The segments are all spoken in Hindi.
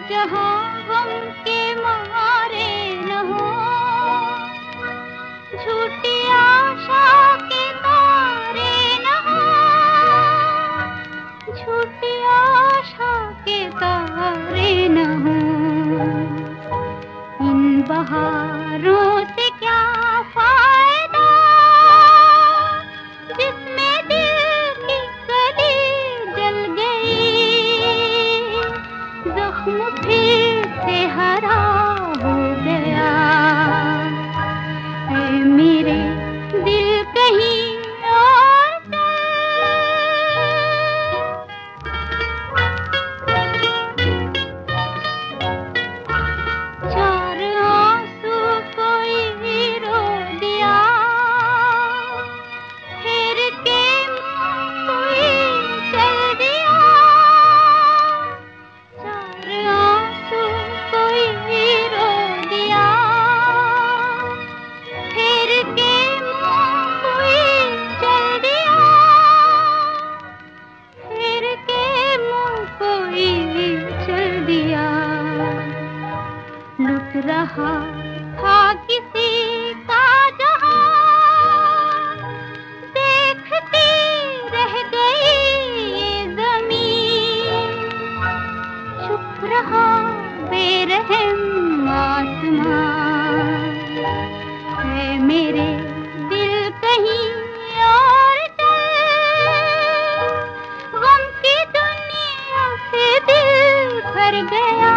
जहाँ गम के मारे न हो, झूठी आशा के तारे न हो, झूठी आशा के तारे न हो। इन बहारों से क्या फायदा जिसमें दिल की कली जल गई, जख्म फिर से हरा हो गया। ऐ मेरे दिल कहीं और चार आंसू कोई रो दिया, फिर के मुंह कोई चल दिया। चार आंसू कोई रो दिया, फिर के मुंह कोई चल दिया। फिर के मुंह कोई चल दिया। लुट रहा था किसी का जहां, देखती रह गई ये ज़मीन। चुप रहा बेरहम आसमां। है मेरे दिल कहीं और चल, गम की दुनिया से दिल भर गया।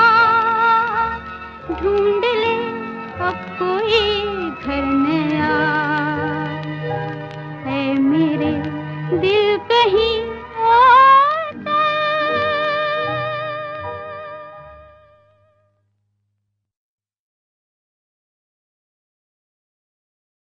ढूंढ ले अब कोई घर नया। है मेरे दिल कहीं